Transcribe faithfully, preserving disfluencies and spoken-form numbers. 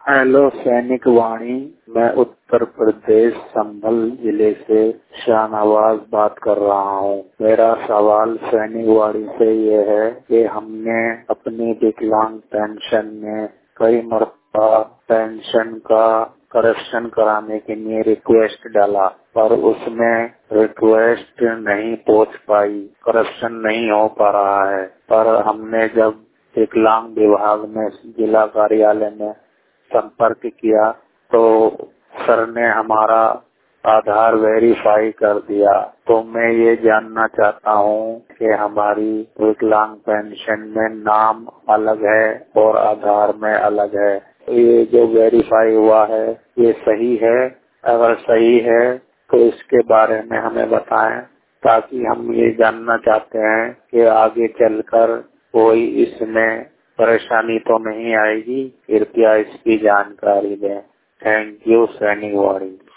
Hello सैनिक वाणी, मैं उत्तर प्रदेश संभल जिले से शाहनवाज बात कर रहा हूँ। मेरा सवाल सैनिक वाणी से ये है कि हमने अपनी विकलांग पेंशन में कई मरतबा पेंशन का करेक्शन कराने के लिए रिक्वेस्ट डाला, पर उसमें रिक्वेस्ट नहीं पहुँच पाई, करेक्शन नहीं हो पा रहा है। पर हमने जब विकलांग विभाग में जिला कार्यालय में संपर्क किया तो सर ने हमारा आधार वेरीफाई कर दिया। तो मैं ये जानना चाहता हूँ कि हमारी विकलांग पेंशन में नाम अलग है और आधार में अलग है, ये जो वेरीफाई हुआ है ये सही है? अगर सही है तो इसके बारे में हमें बताएं, ताकि हम ये जानना चाहते हैं कि आगे चलकर कोई इसमें परेशानी तो नहीं आएगी। कृपया इसकी जानकारी दें। थैंक यू सैनिक वाणी।